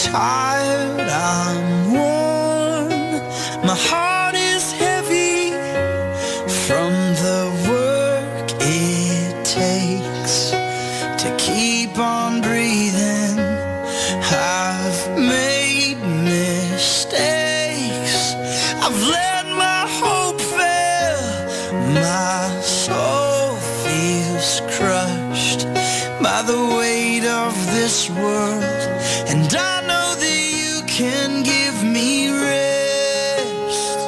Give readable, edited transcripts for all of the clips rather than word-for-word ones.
tired, I'm worn. My heart is heavy from the work it takes to keep on breathing. I've made mistakes. I've let my hope fail. My soul feels crushed by the weight of this world, and I know that you can give me rest.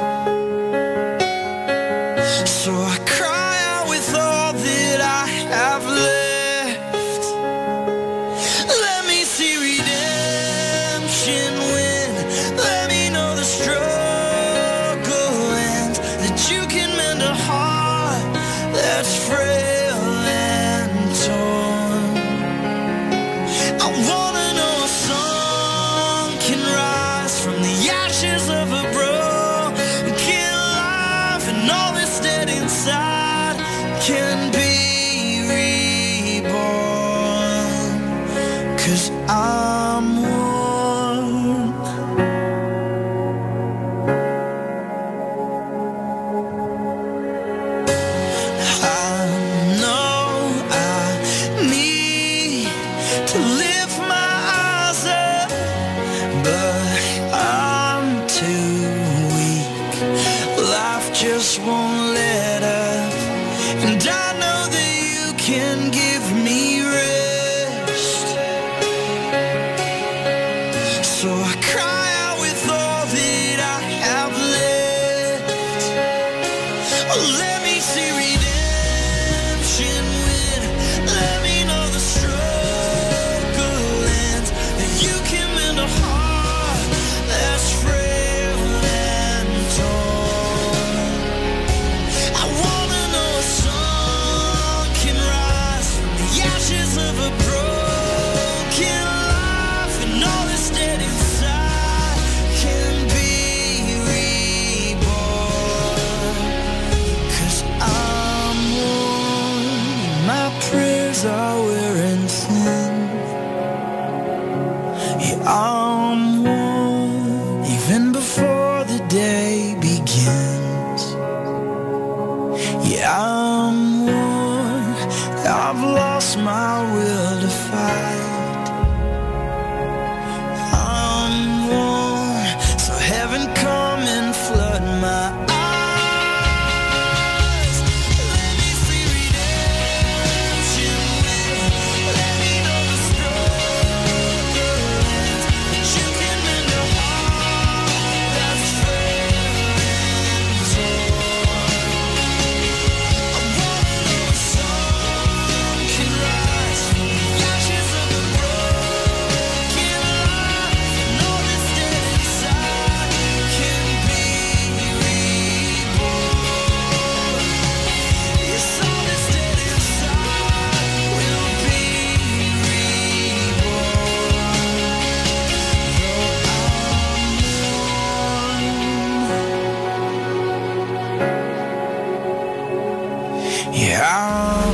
So I cry out with all that I have left. Let me see redemption win. Let me know the struggle ends, that you can mend a heart that's frail and torn. I wanna know a song can rise from the ashes of a broken life, and all that's dead inside can be reborn. 'Cause I'm worn. I know I need to lift my eyes up, but I'm too weak. Life just won't let up, and I know that you can give me rest. So I cry out with all that I have left. Oh, let me see redemption win. Let me know the struggle ends, that you can mend a heart that's frail and torn. I wanna know a song can rise from the ashes of a broken life, and all that's dead inside can be reborn. 'Cause I'm worn, my prayers are wearing thin. Yeah, I'm worn, even before the day begins. Yeah, I'm worn, I've lost my will to fight. I'm worn, so heaven come and flood my eyes. Let me see redemption win. Let me know the struggle ends, that you can mend a heart that's frail and torn. I wanna know a song can rise from the ashes of a broken life, and all that's dead inside can be reborn. Yes, all that's dead inside will be reborn. Yeah, I'm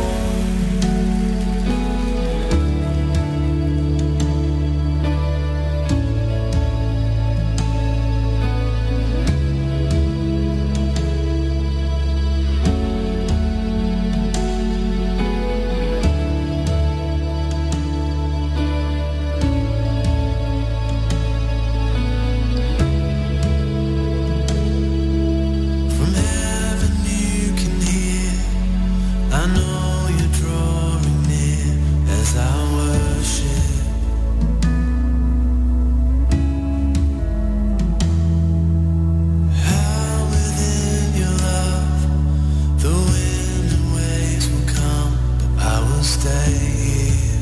from heaven you can hear. I know you're drawing near as I worship. How within your love the wind and waves will come, but I will stay here.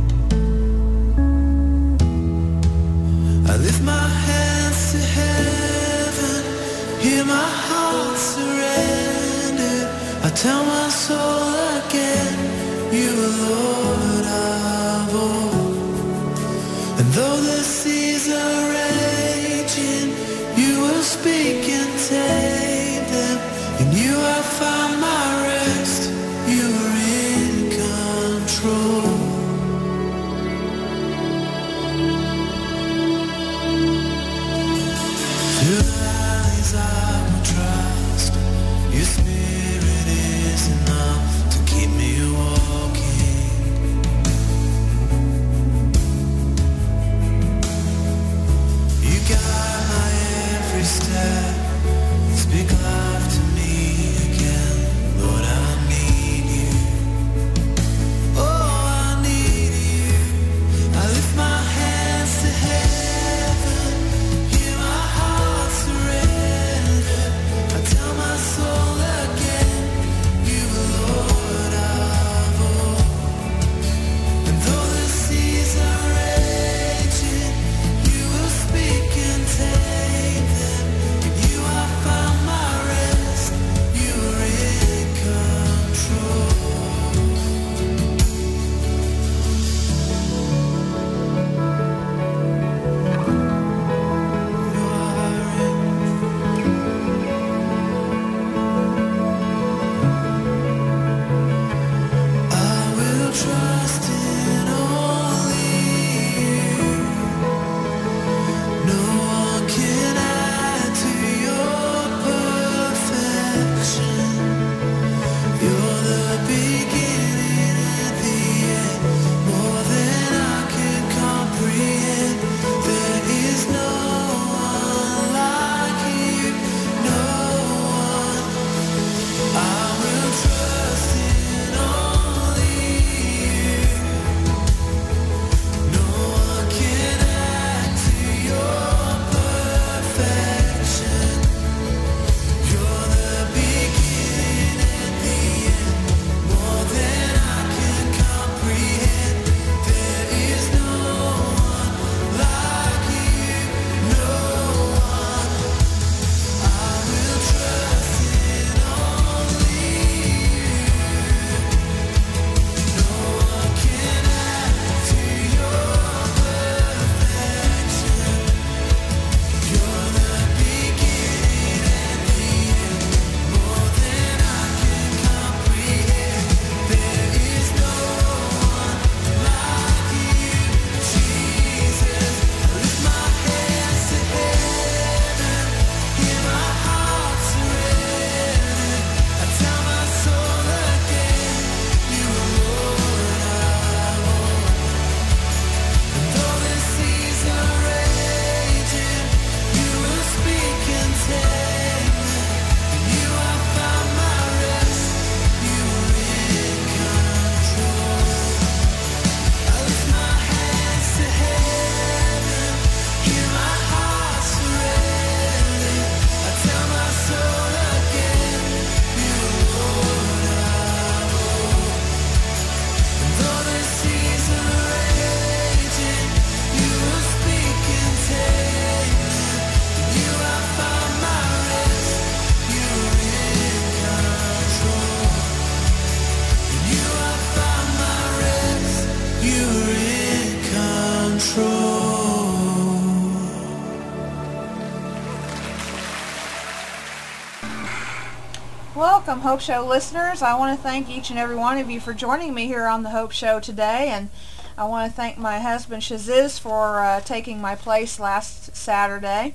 I lift my hands to heaven, hear my heart surrender. I tell my soul again, you are Lord of all. And though the seas are raging, you will speak and tame them. In you I find my rest, you are in control. welcome, Hope Show listeners. I want to thank each and every one of you for joining me here on the Hope Show today, and I want to thank my husband Shaziz for taking my place last Saturday.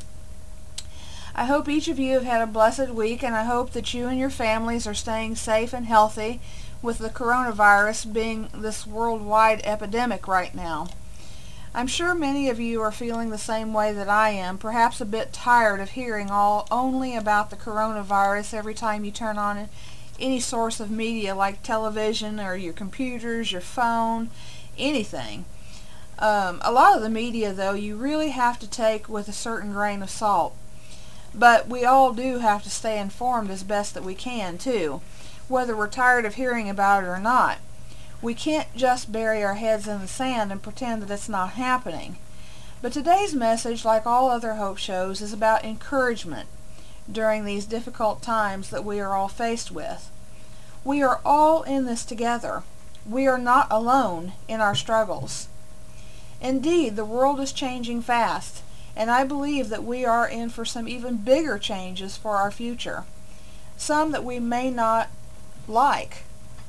I hope each of you have had a blessed week, and I hope that you and your families are staying safe and healthy with the coronavirus being this worldwide epidemic right now. I'm sure many of you are feeling the same way that I am, perhaps a bit tired of hearing only about the coronavirus every time you turn on any source of media like television or your computers, your phone, anything. A lot of the media, though, you really have to take with a certain grain of salt. But we all do have to stay informed as best that we can, too, whether we're tired of hearing about it or not. We can't just bury our heads in the sand and pretend that it's not happening. But today's message, like all other Hope Shows, is about encouragement during these difficult times that we are all faced with. We are all in this together. We are not alone in our struggles. Indeed, the world is changing fast, and I believe that we are in for some even bigger changes for our future. Some that we may not like.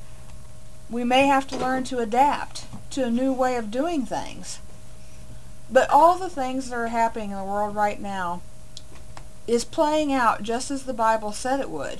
We may have to learn to adapt to a new way of doing things. But all the things that are happening in the world right now is playing out just as the Bible said it would.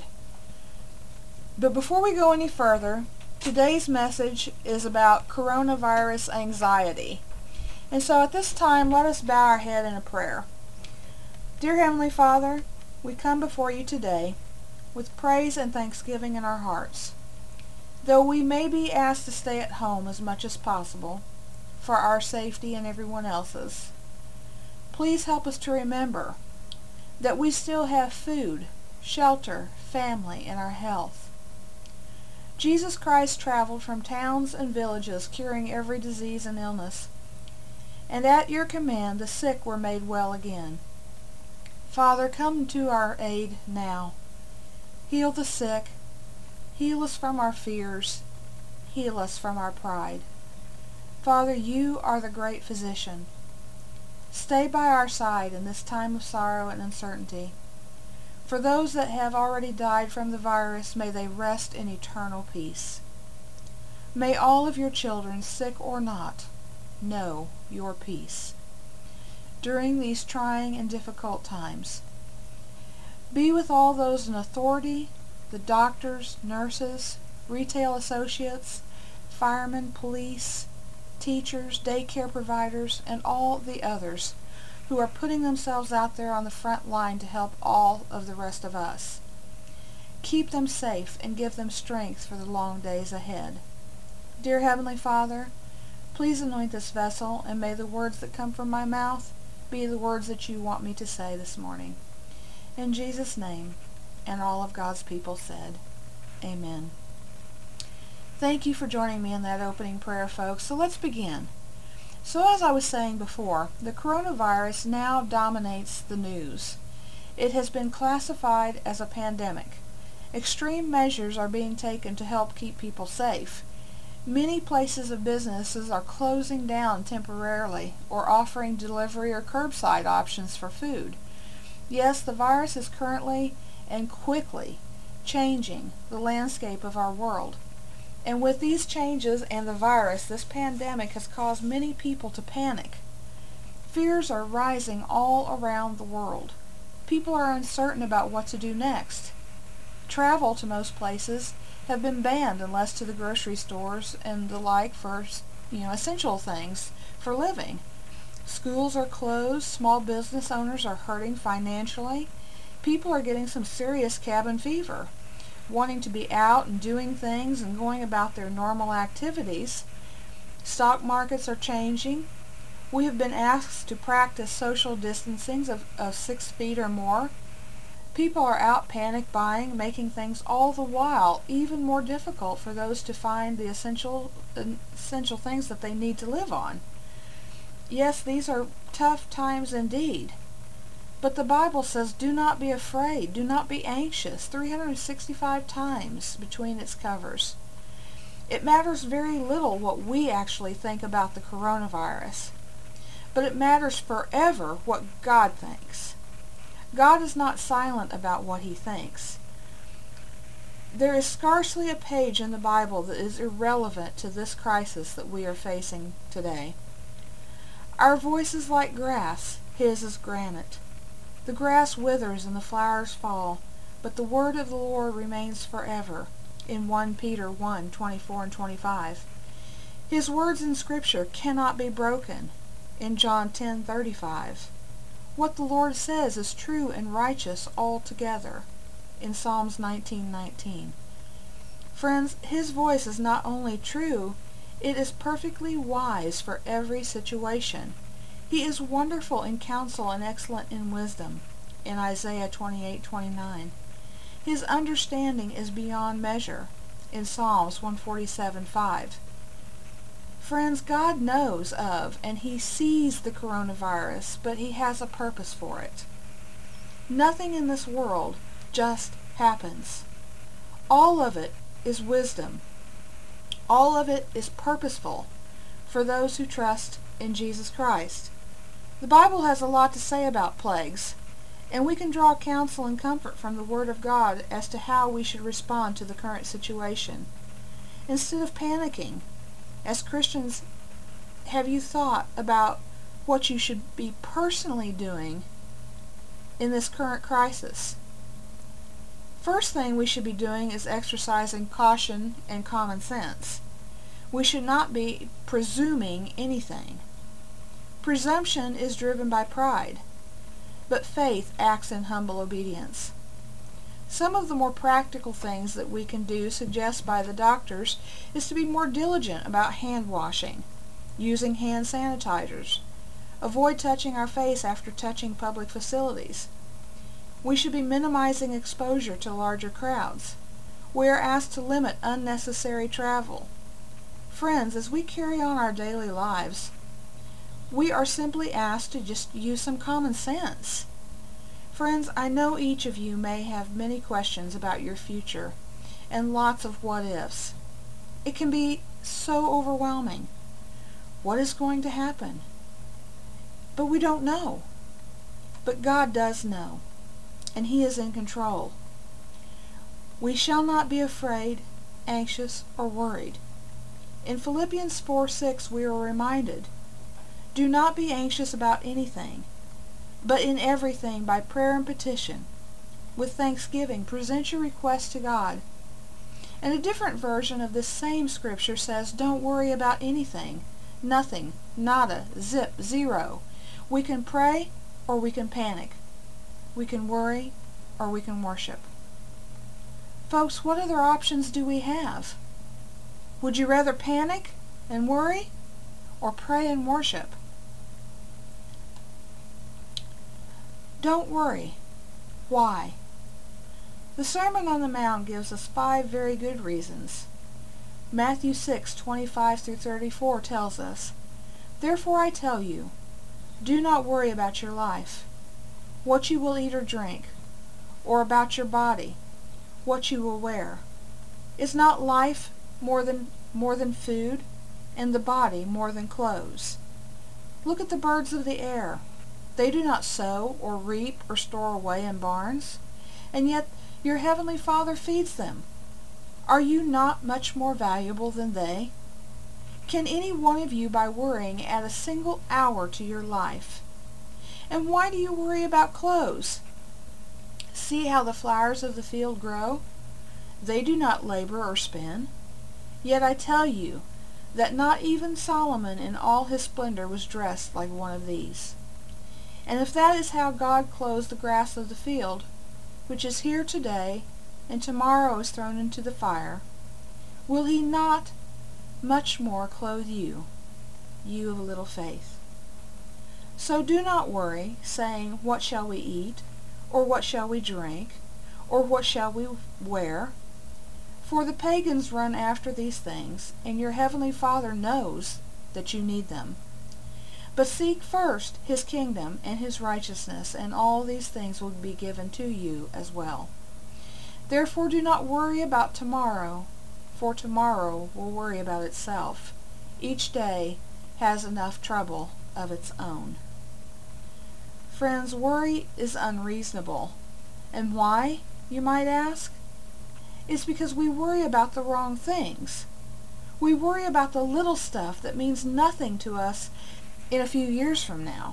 But before we go any further, today's message is about coronavirus anxiety. And so at this time, let us bow our head in a prayer. Dear Heavenly Father, we come before you today with praise and thanksgiving in our hearts. Though we may be asked to stay at home as much as possible for our safety and everyone else's, please help us to remember that we still have food, shelter, family, and our health. Jesus Christ traveled from towns and villages curing every disease and illness, and at your command the sick were made well again. Father, come to our aid now. Heal the sick. Heal us from our fears. Heal us from our pride. Father, you are the great physician. Stay by our side in this time of sorrow and uncertainty. For those that have already died from the virus, may they rest in eternal peace. May all of your children, sick or not, know your peace during these trying and difficult times. Be with all those in authority, the doctors, nurses, retail associates, firemen, police, teachers, daycare providers, and all the others who are putting themselves out there on the front line to help all of the rest of us. Keep them safe and give them strength for the long days ahead. Dear Heavenly Father, please anoint this vessel, and may the words that come from my mouth be the words that you want me to say this morning. In Jesus' name, and all of God's people said, Amen. Thank you for joining me in that opening prayer, folks. So let's begin. So as I was saying before, the coronavirus now dominates the news. It has been classified as a pandemic. Extreme measures are being taken to help keep people safe. Many places of businesses are closing down temporarily or offering delivery or curbside options for food. Yes, the virus is currently and quickly changing the landscape of our world. And with these changes and the virus, this pandemic has caused many people to panic. Fears are rising all around the world. People are uncertain about what to do next. Travel to most places have been banned unless to the grocery stores and the like for, essential things for living. Schools are closed. Small business owners are hurting financially. People are getting some serious cabin fever, wanting to be out and doing things and going about their normal activities. Stock markets are changing. We have been asked to practice social distancing of 6 feet or more. People are out panic buying, making things all the while even more difficult for those to find the essential things that they need to live on. Yes, these are tough times indeed. But the Bible says, do not be afraid, do not be anxious, 365 times between its covers. It matters very little what we actually think about the coronavirus, but it matters forever what God thinks. God is not silent about what he thinks. There is scarcely a page in the Bible that is irrelevant to this crisis that we are facing today. Our voice is like grass, his is granite. The grass withers and the flowers fall, but the word of the Lord remains forever, in 1 Peter 1:24 and 25. His words in Scripture cannot be broken, in John 10:35. What the Lord says is true and righteous altogether, in Psalms 19:19. Friends, his voice is not only true, it is perfectly wise for every situation. He is wonderful in counsel and excellent in wisdom, in Isaiah 28:29. His understanding is beyond measure, in Psalms 147:5. Friends, God knows of and he sees the coronavirus, but he has a purpose for it. Nothing in this world just happens. All of it is wisdom. All of it is purposeful for those who trust in Jesus Christ. The Bible has a lot to say about plagues, and we can draw counsel and comfort from the Word of God as to how we should respond to the current situation. Instead of panicking, as Christians, have you thought about what you should be personally doing in this current crisis? First thing we should be doing is exercising caution and common sense. We should not be presuming anything. Presumption is driven by pride, but faith acts in humble obedience. Some of the more practical things that we can do suggested by the doctors is to be more diligent about hand washing, using hand sanitizers, avoid touching our face after touching public facilities. We should be minimizing exposure to larger crowds. We are asked to limit unnecessary travel. Friends, as we carry on our daily lives, we are simply asked to just use some common sense. Friends, I know each of you may have many questions about your future and lots of what-ifs. It can be so overwhelming. What is going to happen? But we don't know. But God does know, and he is in control. We shall not be afraid, anxious, or worried. In Philippians 4:6 we are reminded, do not be anxious about anything, but in everything by prayer and petition, with thanksgiving, present your requests to God. And a different version of this same scripture says, don't worry about anything, nothing, nada, zip, zero. We can pray or we can panic. We can worry or we can worship. Folks, what other options do we have? Would you rather panic and worry or pray and worship? Don't worry. Why? The Sermon on the Mount gives us 5 very good reasons. Matthew 6:25 through 34 tells us, therefore I tell you, do not worry about your life, what you will eat or drink, or about your body, what you will wear. Is not life more than food, and the body more than clothes? Look at the birds of the air. They do not sow or reap or store away in barns, and yet your heavenly Father feeds them. Are you not much more valuable than they? Can any one of you by worrying add a single hour to your life? And why do you worry about clothes? See how the flowers of the field grow? They do not labor or spin. Yet I tell you that not even Solomon in all his splendor was dressed like one of these. And if that is how God clothes the grass of the field, which is here today and tomorrow is thrown into the fire, will he not much more clothe you, you of little faith? So do not worry, saying, what shall we eat? Or what shall we drink? Or what shall we wear? For the pagans run after these things, and your heavenly Father knows that you need them. But seek first his kingdom and his righteousness, and all these things will be given to you as well. Therefore do not worry about tomorrow, for tomorrow will worry about itself. Each day has enough trouble of its own. Friends, worry is unreasonable. And why, you might ask? is because we worry about the wrong things. We worry about the little stuff that means nothing to us in a few years from now.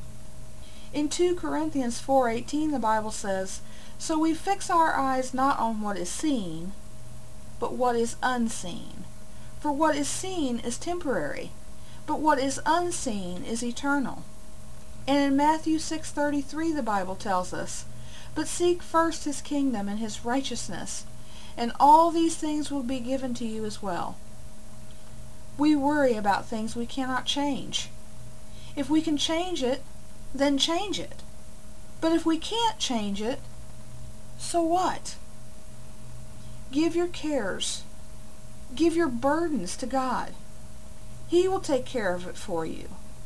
In 2 Corinthians 4:18, the Bible says, "So we fix our eyes not on what is seen, but what is unseen. For what is seen is temporary, but what is unseen is eternal." And in Matthew 6:33, the Bible tells us, "But seek first his kingdom and his righteousness, and all these things will be given to you as well." We worry about things we cannot change. If we can change it, then change it. But if we can't change it, so what? Give your cares, give your burdens to God. He will take care of it for you.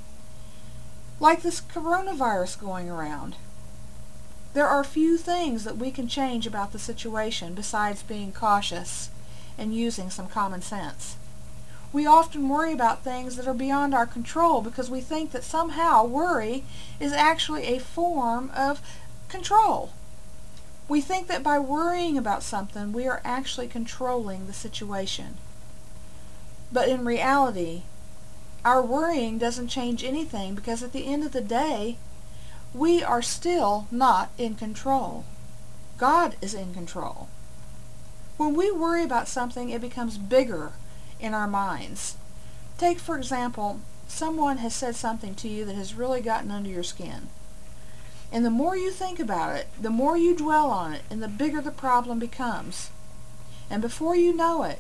Like this coronavirus going around, there are few things that we can change about the situation besides being cautious and using some common sense. We often worry about things that are beyond our control because we think that somehow worry is actually a form of control. We think that by worrying about something, we are actually controlling the situation. But in reality, our worrying doesn't change anything because at the end of the day, we are still not in control. God is in control. When we worry about something, it becomes bigger in our minds. Take, for example, someone has said something to you that has really gotten under your skin. And the more you think about it, the more you dwell on it, and the bigger the problem becomes. And before you know it,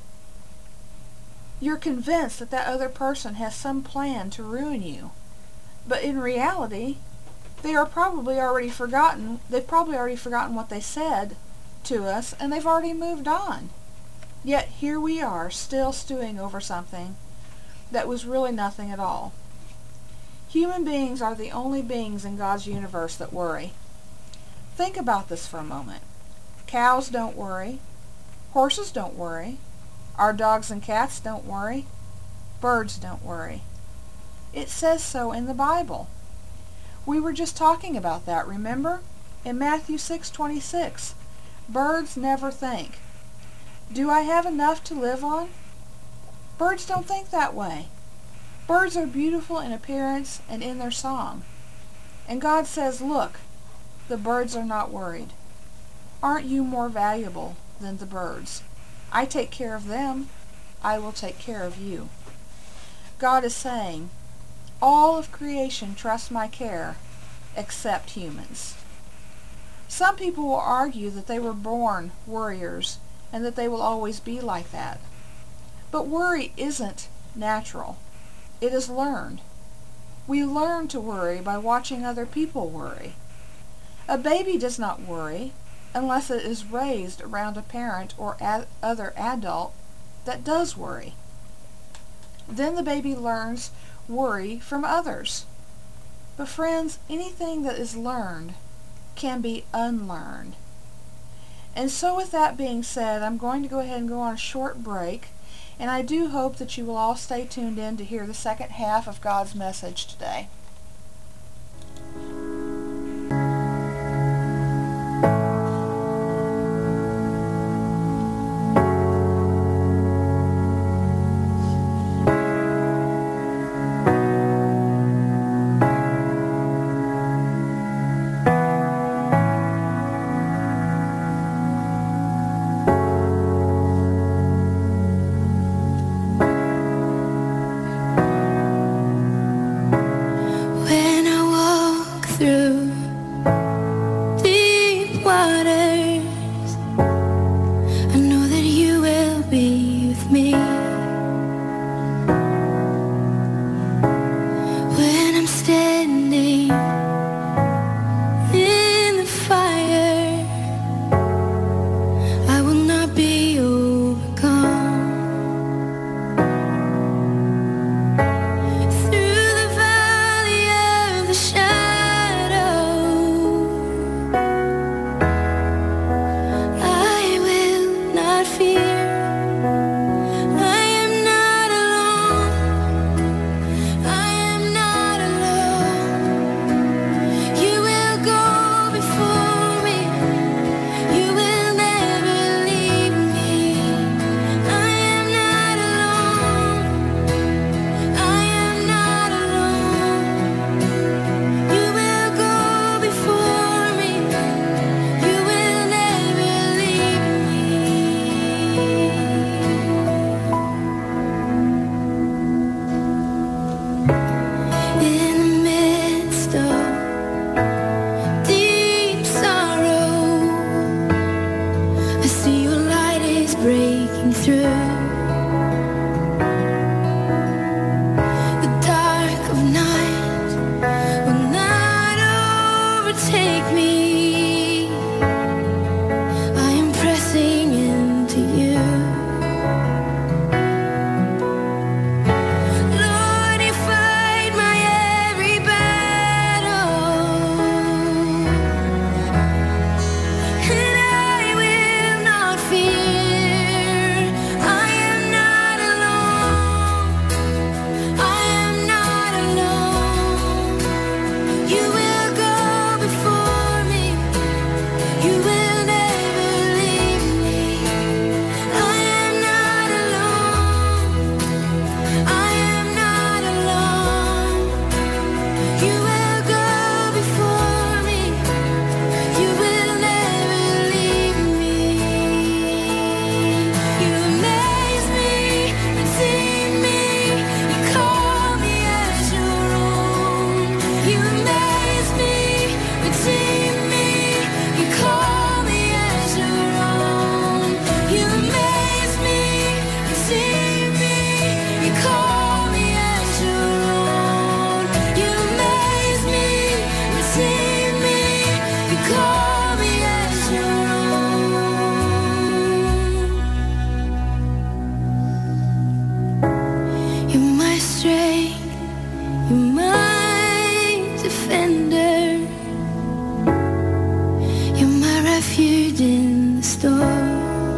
you're convinced that that other person has some plan to ruin you. But in reality, they've probably already forgotten what they said to us, and they've already moved on. Yet here we are, still stewing over something that was really nothing at all. Human beings are the only beings in God's universe that worry. Think about this for a moment. Cows don't worry. Horses don't worry. Our dogs and cats don't worry. Birds don't worry. It says so in the Bible. We were just talking about that, remember? In Matthew 6:26, birds never think. Do I have enough to live on? Birds don't think that way. Birds are beautiful in appearance and in their song. And God says, look, the birds are not worried. Aren't you more valuable than the birds? I take care of them. I will take care of you. God is saying, all of creation trusts my care, except humans. Some people will argue that they were born worriers and that they will always be like that. But worry isn't natural. It is learned. We learn to worry by watching other people worry. A baby does not worry unless it is raised around a parent or other adult that does worry. Then the baby learns worry from others. But friends, anything that is learned can be unlearned. And so with that being said, I'm going to go ahead and go on a short break, and I do hope that you will all stay tuned in to hear the second half of God's message today. defender. You're my refuge in the storm.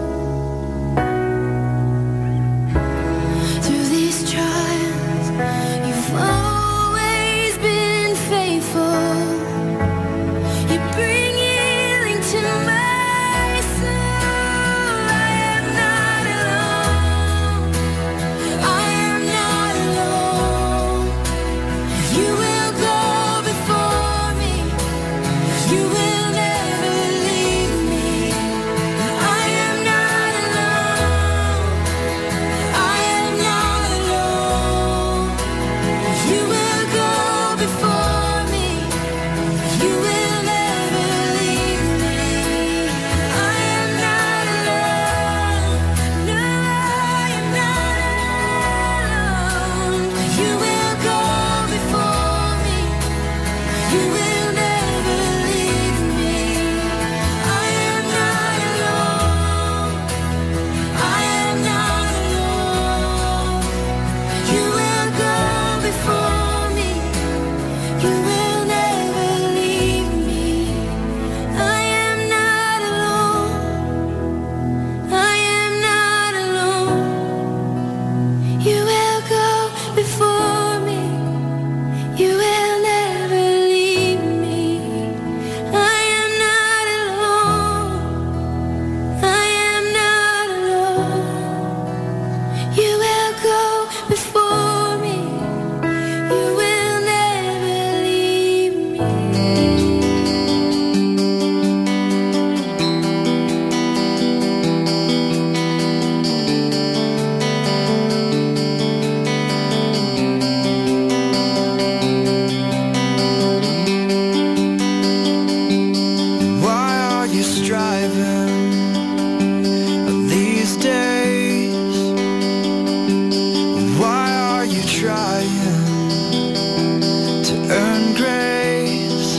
Through these trials, you've always been faithful. You bring healing to my soul. I am not alone. I am not alone. You will go before me. You will never leave me. I am not alone. I am not alone. You will go before me. You will never leave me. I am not alone. No, I am not alone. You will go before me. You will never leave me. I am not alone. I am not alone. You will go before me. You will never leave me. I am not alone. I am not alone. You will go before me. You will never leave me. I am not alone. I am not alone. You will go before me. You will never leave me. Why are you striving these days? Why are you trying to earn grace?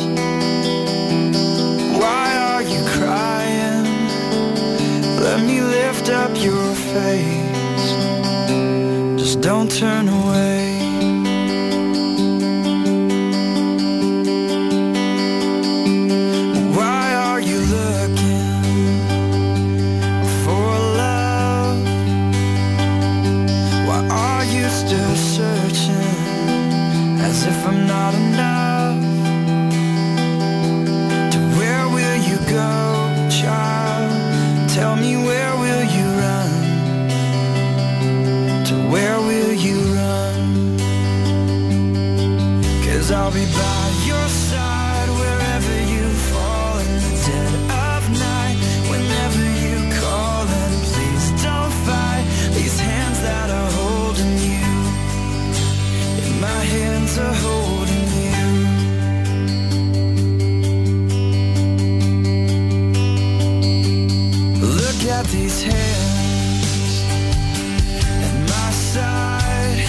Why are you crying? Let me lift up your face. Just don't turn away. Why are you looking for love? Why are you still searching as if I'm not enough? To where will you go, child? Tell me, where will you run? To where will you run? 'Cause I'll be by your side wherever you fall in the dead of night. Whenever you call, and please don't fight. These hands that are holding you, and my hands are holding you. Look at these hands at my side.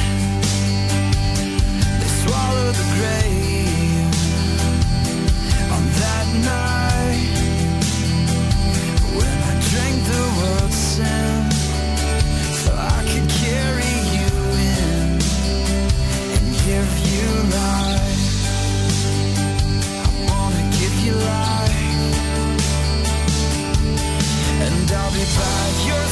They swallowed the grave on that night when I drank the world's sin, so I could carry you in and give you life. I wanna give you life, and I'll be by your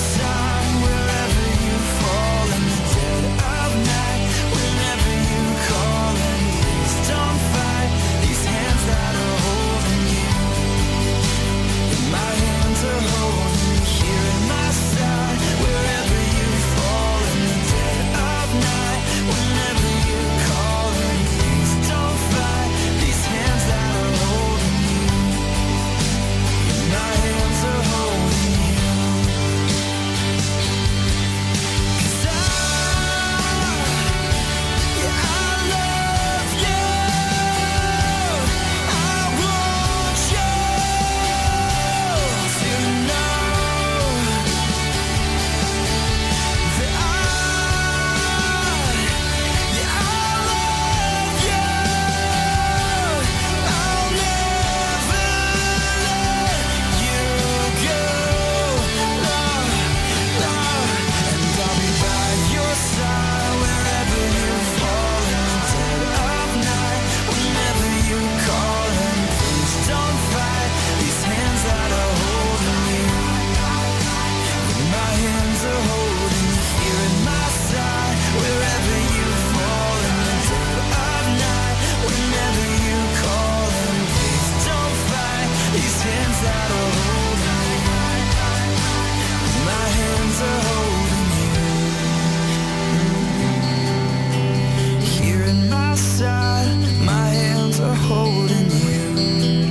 holding you.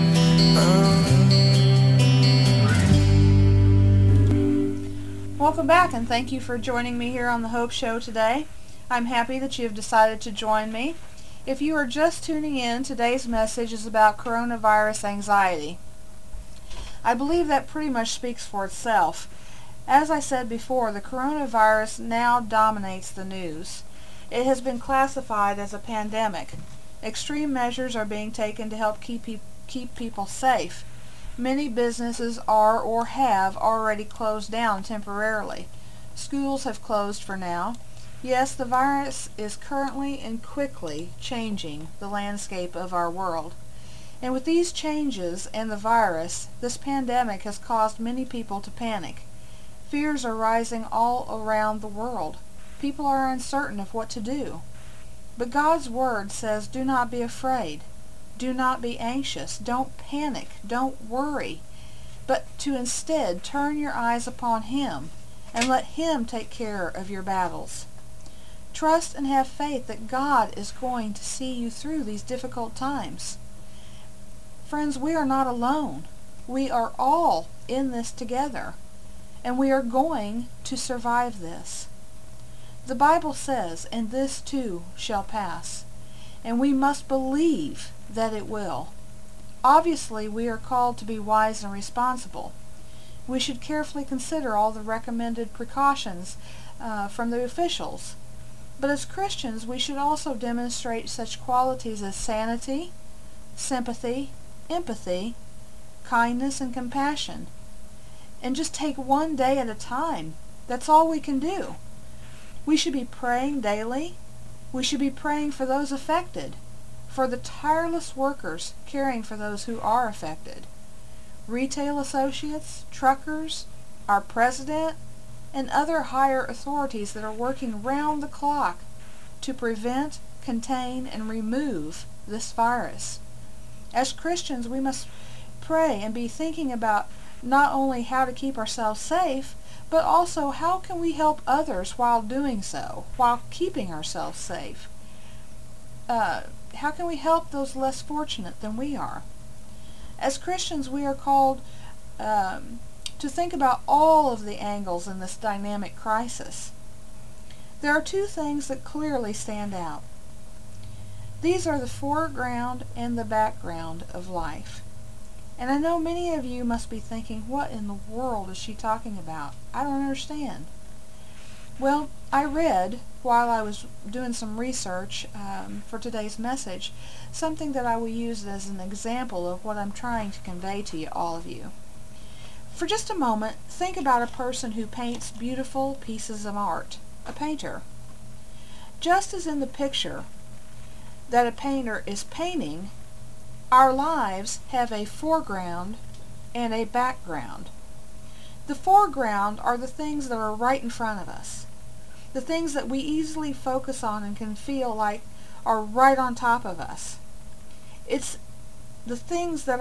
Welcome back, and thank you for joining me here on the Hope Show today. I'm happy that you have decided to join me. If you are just tuning in, today's message is about coronavirus anxiety. I believe that pretty much speaks for itself. As I said before, the coronavirus now dominates the news. It has been classified as a pandemic. Extreme measures are being taken to help keep people safe. Many businesses are or have already closed down temporarily. Schools have closed for now. Yes, the virus is currently and quickly changing the landscape of our world. And with these changes and the virus, this pandemic has caused many people to panic. Fears are rising all around the world. People are uncertain of what to do. But God's Word says, do not be afraid. Do not be anxious. Don't panic. Don't worry. But to instead turn your eyes upon Him and let Him take care of your battles. Trust and have faith that God is going to see you through these difficult times. Friends, we are not alone. We are all in this together, and we are going to survive this. The Bible says, and this too shall pass, and we must believe that it will. Obviously, we are called to be wise and responsible. We should carefully consider all the recommended precautions from the officials. But as Christians, we should also demonstrate such qualities as sanity, sympathy, empathy, kindness, and compassion. And just take one day at a time. That's all we can do. We should be praying daily. We should be praying for those affected, for the tireless workers caring for those who are affected, retail associates, truckers, our president, and other higher authorities that are working round the clock to prevent, contain, and remove this virus. As Christians, we must pray and be thinking about not only how to keep ourselves safe, but also how can we help others while doing so, while keeping ourselves safe. How can we help those less fortunate than we are? As Christians, we are called to think about all of the angles in this dynamic crisis. There are two things that clearly stand out. These are the foreground and the background of life. And I know many of you must be thinking, what in the world is she talking about? I don't understand. Well, I read, while I was doing some research for today's message, something that I will use as an example of what I'm trying to convey to you, all of you. For just a moment, think about a person who paints beautiful pieces of art, a painter. Just as in the picture that a painter is painting, our lives have a foreground and a background. The foreground are the things that are right in front of us, the things that we easily focus on and can feel like are right on top of us. It's the things that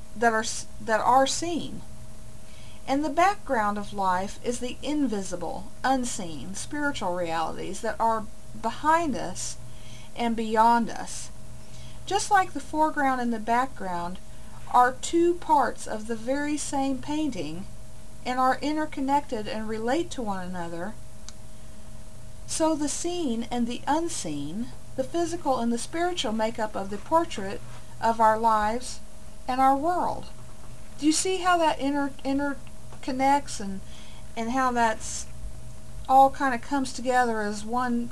are seen. And the background of life is the invisible, unseen, spiritual realities that are behind us and beyond us. Just like the foreground and the background are two parts of the very same painting and are interconnected and relate to one another, so the seen and the unseen, the physical and the spiritual makeup of the portrait of our lives and our world. Do you see how that interconnects and how that's all kind of comes together as one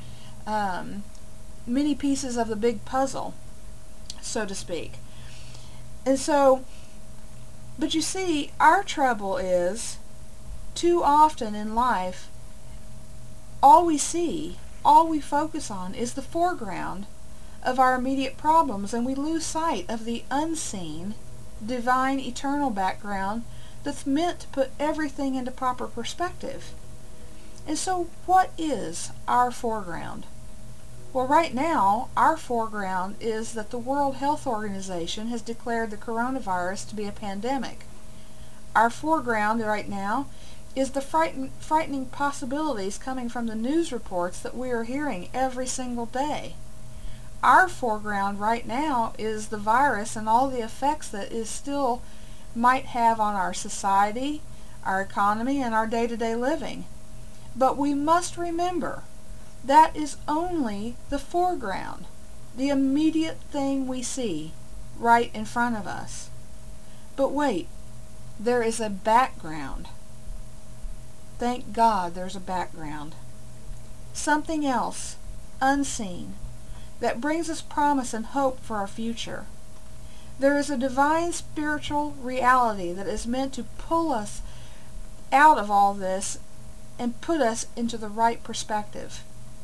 many pieces of the big puzzle, so to speak? And so, but you see, our trouble is, too often in life, all we see, all we focus on is the foreground of our immediate problems, and we lose sight of the unseen, divine, eternal background that's meant to put everything into proper perspective. And so what is our foreground? Well, right now, our foreground is that the World Health Organization has declared the coronavirus to be a pandemic. Our foreground right now is the frightening possibilities coming from the news reports that we are hearing every single day. our foreground right now is the virus and all the effects that it still might have on our society, our economy, and our day-to-day living. But we must remember that is only the foreground, the immediate thing we see right in front of us. But wait, there is a background. Thank God there's a background. Something else, unseen, that brings us promise and hope for our future. There is a divine spiritual reality that is meant to pull us out of all this and put us into the right perspective.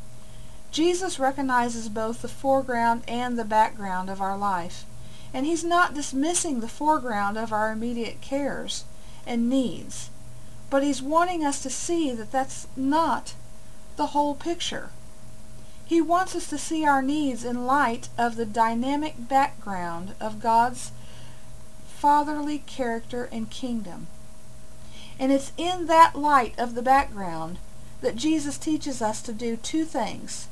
Jesus recognizes both the foreground and the background of our life, and he's not dismissing the foreground of our immediate cares and needs, but he's wanting us to see that that's not the whole picture. He wants us to see our needs in light of the dynamic background of God's fatherly character and kingdom. And it's in that light of the background that Jesus teaches us to do two things.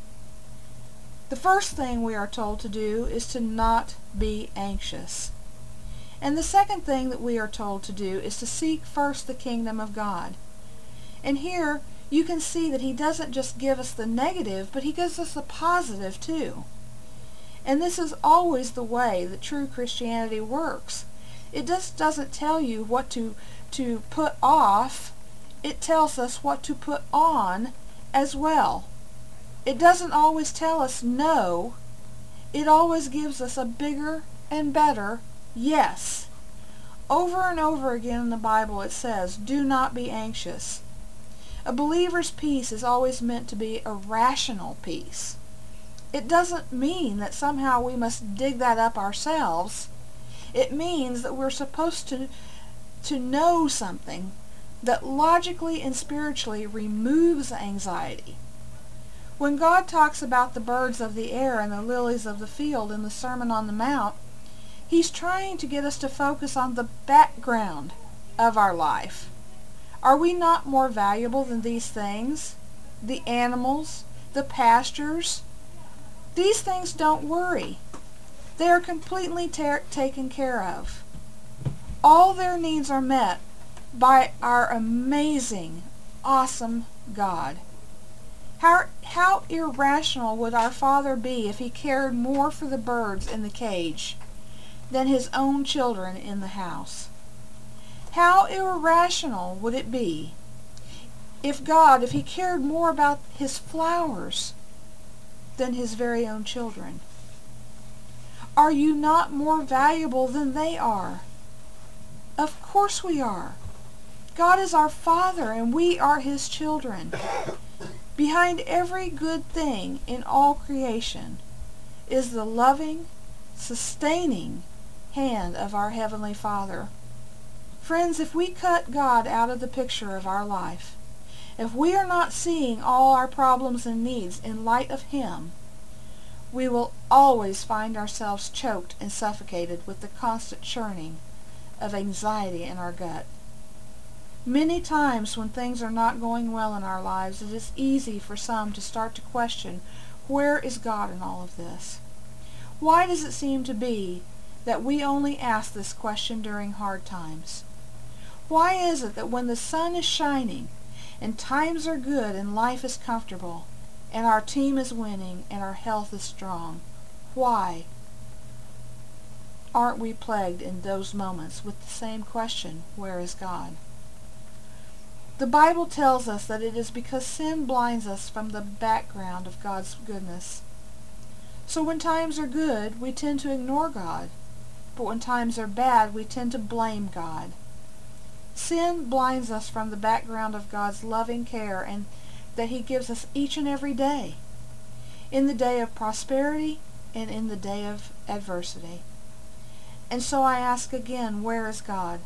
The first thing we are told to do is to not be anxious. And the second thing that we are told to do is to seek first the kingdom of God. And here you can see that he doesn't just give us the negative, but he gives us the positive too. And this is always the way that true Christianity works. It just doesn't tell you what to put off. It tells us what to put on as well. It doesn't always tell us no. It always gives us a bigger and better yes. Over and over again in the Bible it says, do not be anxious. A believer's peace is always meant to be a rational peace. It doesn't mean that somehow we must dig that up ourselves. It means that we're supposed to know something that logically and spiritually removes anxiety. When God talks about the birds of the air and the lilies of the field in the Sermon on the Mount, he's trying to get us to focus on the background of our life. Are we not more valuable than these things? The animals, the pastures? These things don't worry. They are completely taken care of. All their needs are met by our amazing, awesome God. How irrational would our Father be if he cared more for the birds in the cage than his own children in the house? How irrational would it be if he cared more about his flowers than his very own children? Are you not more valuable than they are? Of course we are. God is our Father and we are his children. Behind every good thing in all creation is the loving, sustaining hand of our Heavenly Father. Friends, if we cut God out of the picture of our life, if we are not seeing all our problems and needs in light of him, we will always find ourselves choked and suffocated with the constant churning of anxiety in our gut. Many times when things are not going well in our lives, it is easy for some to start to question, where is God in all of this? Why does it seem to be that we only ask this question during hard times? Why is it that when the sun is shining and times are good and life is comfortable and our team is winning and our health is strong, why aren't we plagued in those moments with the same question, where is God? The Bible tells us that it is because sin blinds us from the background of God's goodness. So when times are good, we tend to ignore God. But when times are bad, we tend to blame God. Sin blinds us from the background of God's loving care and that he gives us each and every day, in the day of prosperity and in the day of adversity. And so I ask again, where is God?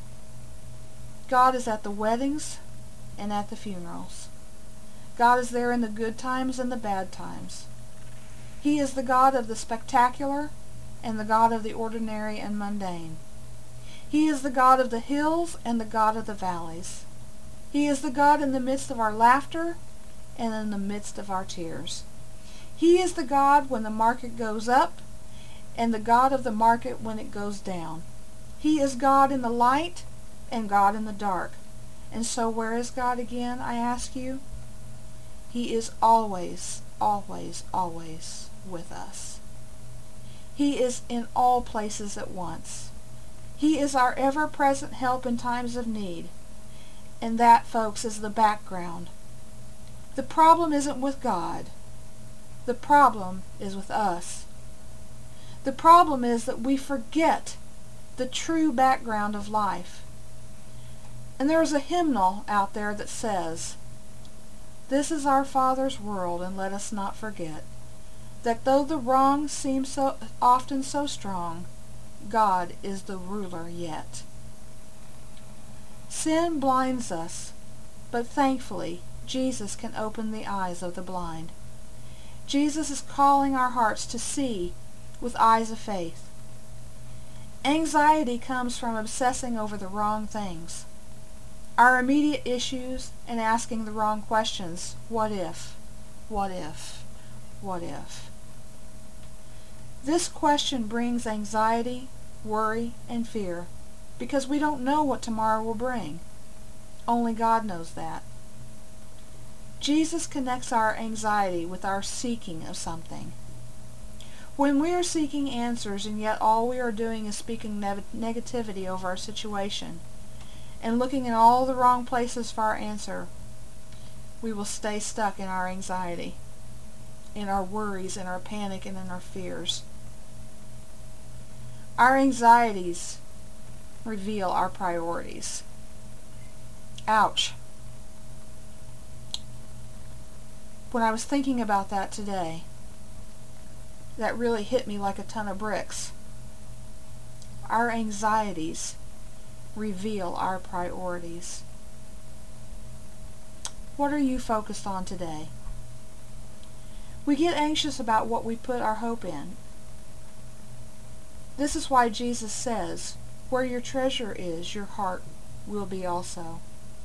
God is at the weddings and at the funerals. God is there in the good times and the bad times. He is the God of the spectacular and the God of the ordinary and mundane. He is the God of the hills and the God of the valleys. He is the God in the midst of our laughter and in the midst of our tears. He is the God when the market goes up and the God of the market when it goes down. He is God in the light and God in the dark. And so where is God again, I ask you? He is always, always, always with us. He is in all places at once. He is our ever-present help in times of need. And that, folks, is the background. The problem isn't with God. The problem is with us. The problem is that we forget the true background of life. And there's a hymnal out there that says, "This is our Father's world, and let us not forget that though the wrong seems so often so strong, God is the ruler yet." Sin blinds us, but thankfully Jesus can open the eyes of the blind. Jesus is calling our hearts to see with eyes of faith. Anxiety comes from obsessing over the wrong things, our immediate issues, and asking the wrong questions. What if? What if? What if? This question brings anxiety, worry, and fear because we don't know what tomorrow will bring. Only God knows that. Jesus connects our anxiety with our seeking of something. When we are seeking answers and yet all we are doing is speaking negativity over our situation and looking in all the wrong places for our answer, we will stay stuck in our anxiety, in our worries, in our panic, and in our fears. Our anxieties reveal our priorities. Ouch. When I was thinking about that today, that really hit me like a ton of bricks. Our anxieties reveal our priorities. What are you focused on today? We get anxious about what we put our hope in. This is why Jesus says, "Where your treasure is, your heart will be also."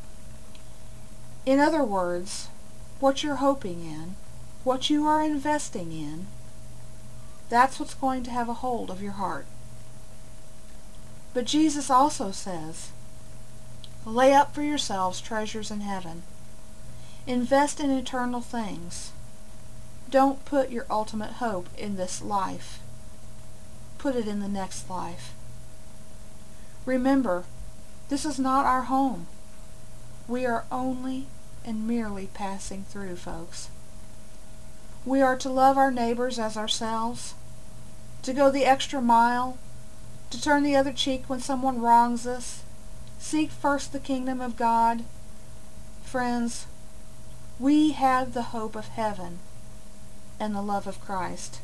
In other words, what you're hoping in, what you are investing in, that's what's going to have a hold of your heart. But Jesus also says, lay up for yourselves treasures in heaven. Invest in eternal things. Don't put your ultimate hope in this life. Put it in the next life. Remember, this is not our home. We are only and merely passing through, folks. We are to love our neighbors as ourselves, to go the extra mile, to turn the other cheek when someone wrongs us, seek first the kingdom of God. Friends, we have the hope of heaven and the love of Christ.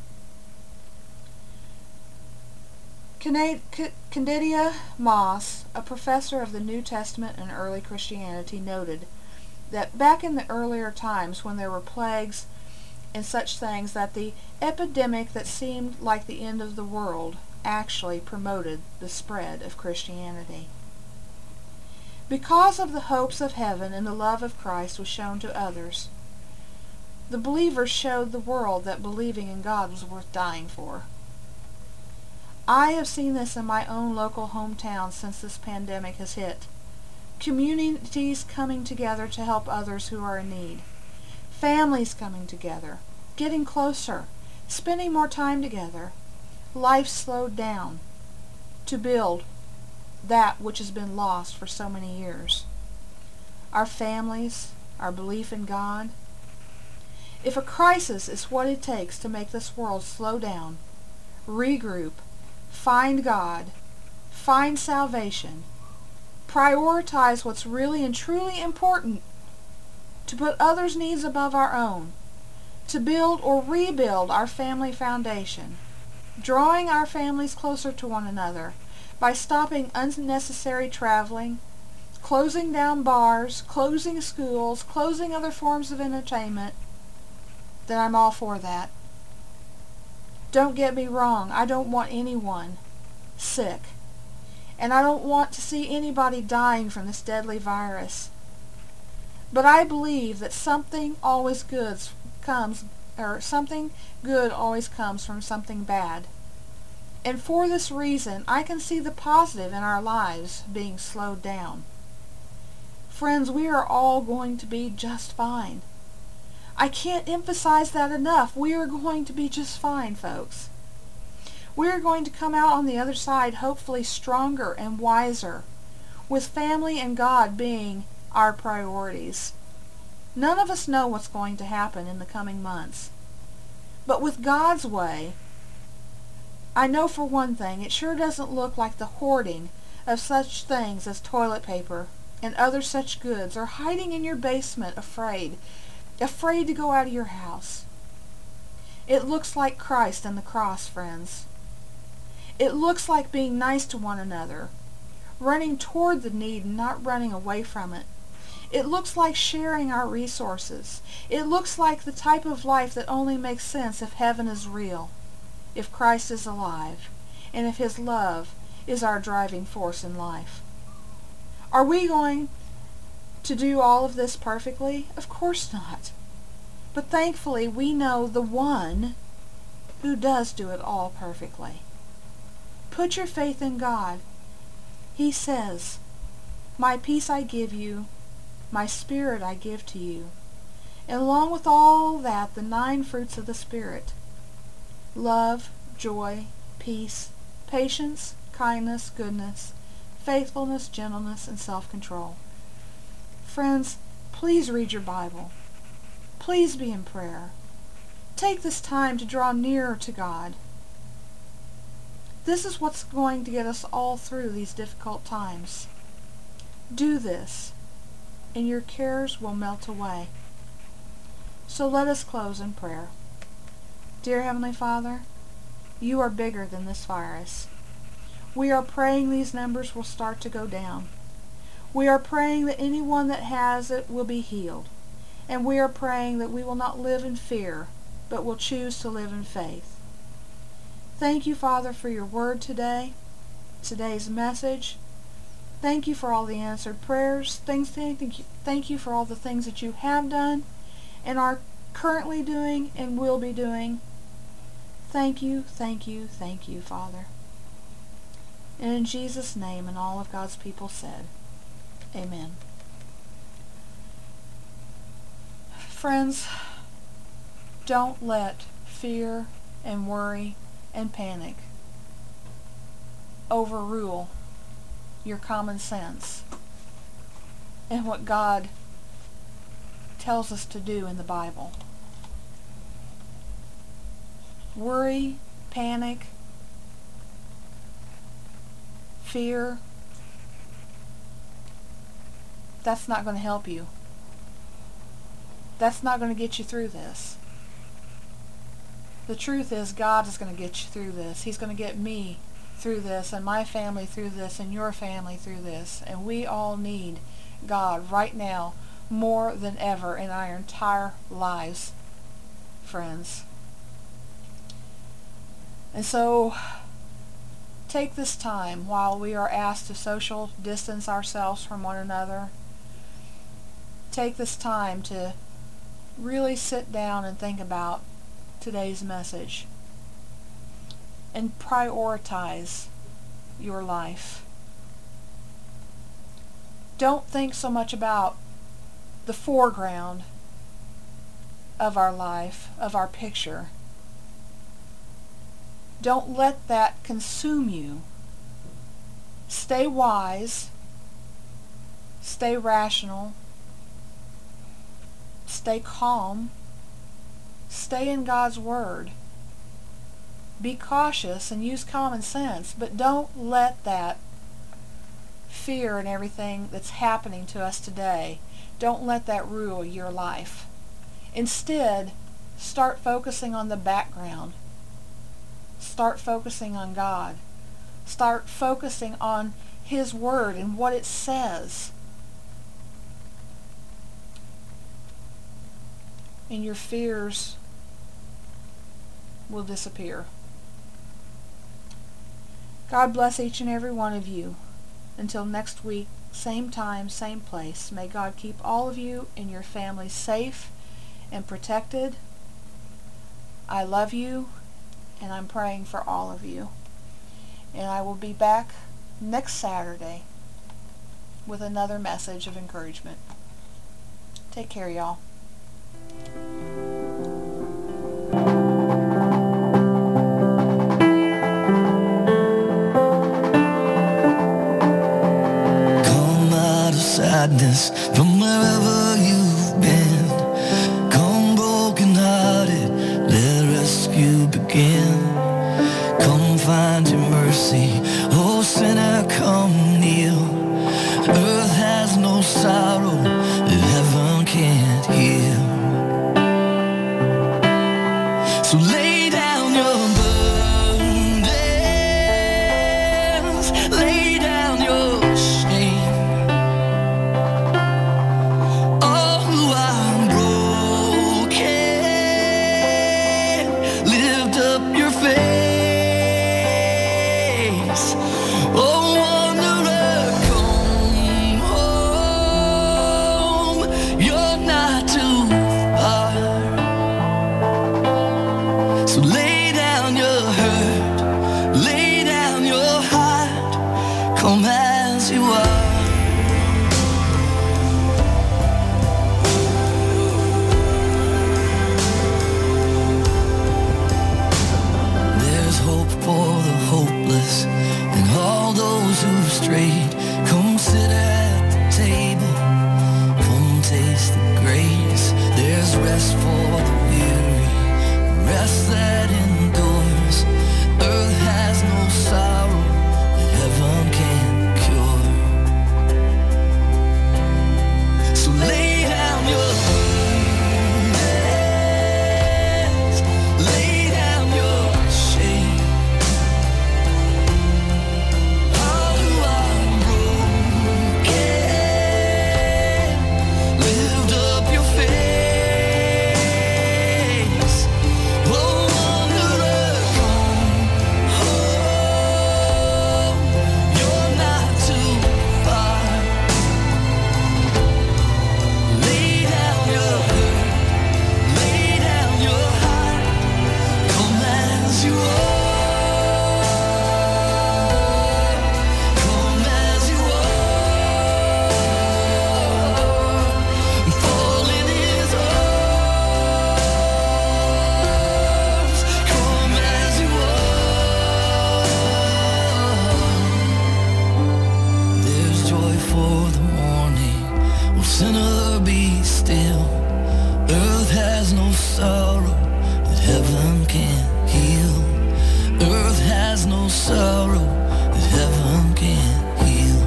Candida Moss, a professor of the New Testament and early Christianity, noted that back in the earlier times when there were plagues and such things, that the epidemic that seemed like the end of the world actually promoted the spread of Christianity. Because of the hopes of heaven and the love of Christ was shown to others, the believers showed the world that believing in God was worth dying for. I have seen this in my own local hometown since this pandemic has hit. Communities coming together to help others who are in need. Families coming together, getting closer, spending more time together. Life slowed down to build that which has been lost for so many years. Our families, our belief in God. If a crisis is what it takes to make this world slow down, regroup, find God, find salvation, prioritize what's really and truly important, to put others' needs above our own, to build or rebuild our family foundation, drawing our families closer to one another by stopping unnecessary traveling, closing down bars, closing schools, closing other forms of entertainment, then I'm all for that. Don't get me wrong, I don't want anyone sick, and I don't want to see anybody dying from this deadly virus. But I believe that something always good comes something good always comes from something bad. And for this reason, I can see the positive in our lives being slowed down. Friends, we are all going to be just fine. I can't emphasize that enough. We are going to be just fine, folks. We are going to come out on the other side hopefully stronger and wiser, with family and God being our priorities. None of us know what's going to happen in the coming months. But with God's way, I know for one thing, it sure doesn't look like the hoarding of such things as toilet paper and other such goods, or hiding in your basement afraid to go out of your house. It looks like Christ and the cross, friends. It looks like being nice to one another, running toward the need and not running away from it. It looks like sharing our resources. It looks like the type of life that only makes sense if heaven is real, if Christ is alive, and if His love is our driving force in life. Are we going to do all of this perfectly? Of course not. But thankfully we know the one who does do it all perfectly. Put your faith in God. He says, "My peace I give you, my spirit I give to you." And along with all that, the 9 fruits of the Spirit: love, joy, peace, patience, kindness, goodness, faithfulness, gentleness, and self-control. Friends, please read your Bible. Please be in prayer. Take this time to draw nearer to God. This is what's going to get us all through these difficult times. Do this, and your cares will melt away. So let us close in prayer. Dear Heavenly Father, you are bigger than this virus. We are praying these numbers will start to go down. We are praying that anyone that has it will be healed. And we are praying that we will not live in fear, but will choose to live in faith. Thank you, Father, for your word today, today's message. Thank you for all the answered prayers. Thank you for all the things that you have done and are currently doing and will be doing. Thank you, thank you, thank you, Father. And in Jesus' name, and all of God's people said, Amen. Friends, don't let fear and worry and panic overrule your common sense and what God tells us to do in the Bible. Worry, panic, fear, that's not going to help you. That's not going to get you through this. The truth is, God is going to get you through this. He's going to get me through this, and my family through this, and your family through this. And we all need God right now more than ever in our entire lives, friends. And so, take this time while we are asked to social distance ourselves from one another. Take this time to really sit down and think about today's message and prioritize your life. Don't think so much about the foreground of our life, of our picture. Don't let that consume you. Stay wise, stay rational, stay calm, stay in God's Word. Be cautious and use common sense, but don't let that fear and everything that's happening to us today, don't let that rule your life. Instead, start focusing on the background. Start focusing on God. Start focusing on His Word and what it says. And your fears will disappear. God bless each and every one of you. Until next week, same time, same place. May God keep all of you and your family safe and protected. I love you, and I'm praying for all of you. And I will be back next Saturday with another message of encouragement. Take care, y'all. Come out of sadness from wherever you've been. Come broken-hearted, let rescue begin. Come find your mercy, oh sinner, come kneel. Earth has no sorrow that heaven can't heal. So lay down your burdens, lay down your shame. Oh, who are broken, lift up your face. Oh, wanderer, come home. You're not too far. So lay down your hurt, lay down your heart, come as you are. There's hope for the hopeless and all those who've strayed. Come sit at the table, come taste the grace. There's rest for the weary, rest that endures. Earth has no sorrow that heaven can't cure. So lay down your burdens, lay down your shame. All who are broken, lift up your face. Oh, wanderer, come home. You're not too far. Lay down your hurt, lay down your heart, come as you are. Come as you are. Fall in his arms. Come as you are. There's joy for the morning. Oh, sinner, be still. Earth has no sorrow that heaven can't heal. Earth has no sorrow that heaven can't heal.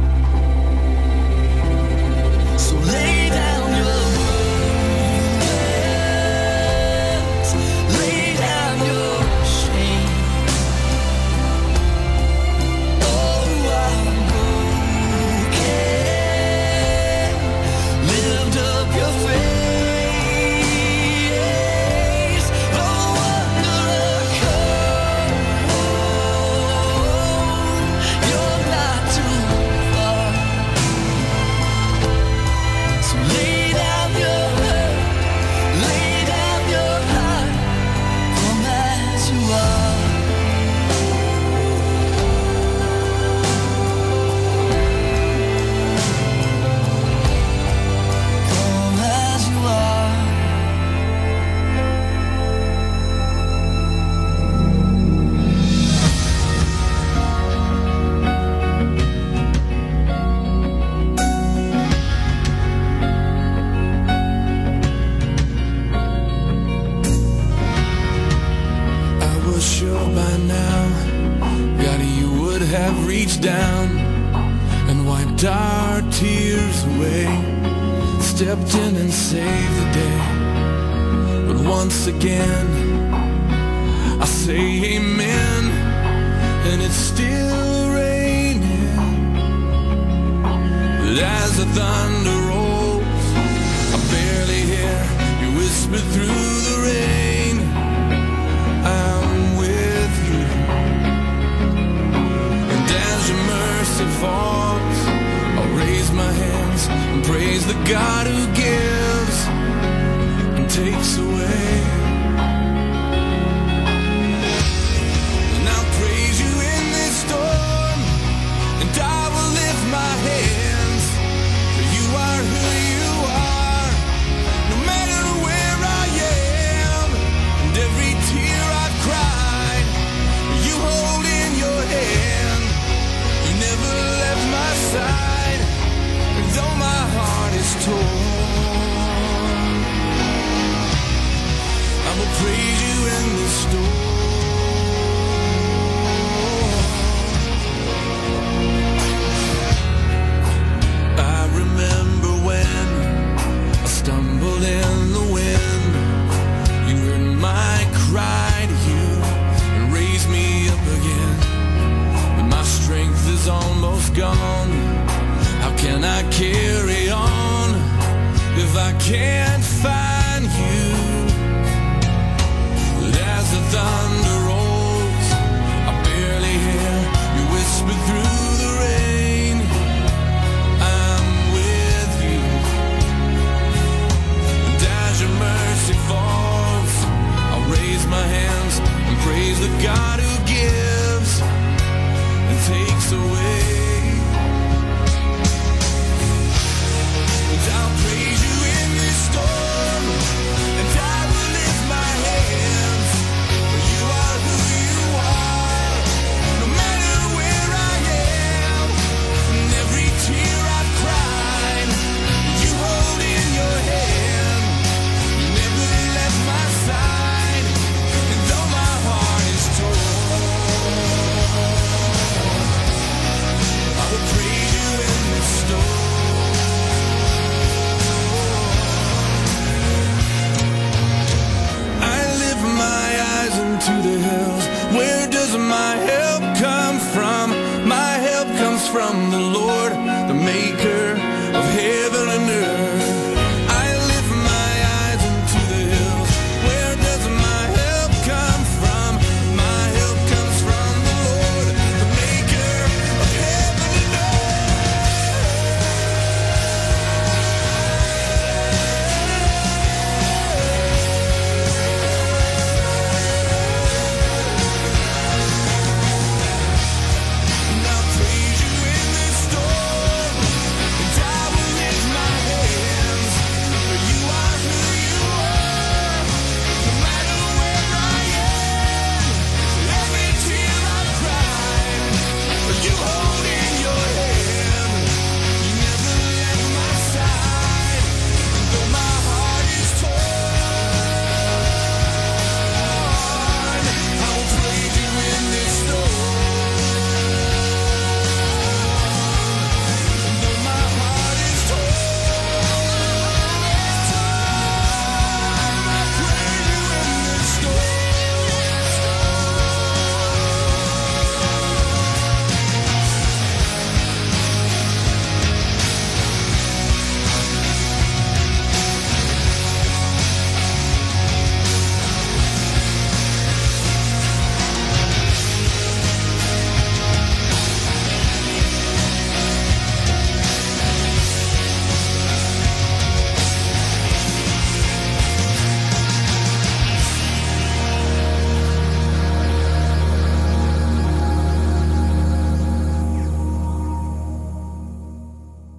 So lay down your burdens, lay down your shame. Oh, who are broken, lift up your face. Oh, wanderer, come home. You're not too far. So lay down your hurt, lay down your heart, come as you are. Come as you are. I was sure by now, God, you would have reached down and wiped our tears away, stepped in and saved the day. But once again, I say amen, and it's still raining. But as the thunder rolls, I barely hear you whisper through the rain, I'm with you. And as your mercy falls, I'll raise my hands and praise the God who gives and takes away. is almost gone. How can I carry on if I can't find you? But as the thunder rolls, I barely hear you whisper through the rain. I'm with you. And as your mercy falls, I'll raise my hands and praise the God who gives and takes away. And I'll praise you in this storm, and I will lift my hands, for you are who you are. No matter where I am, and every tear I've cried, you hold in your hand. You never left my side, and though my heart is torn, I will praise you in this storm. I lift my eyes into the hills. Where does my help come from? My help comes from the Lord, the maker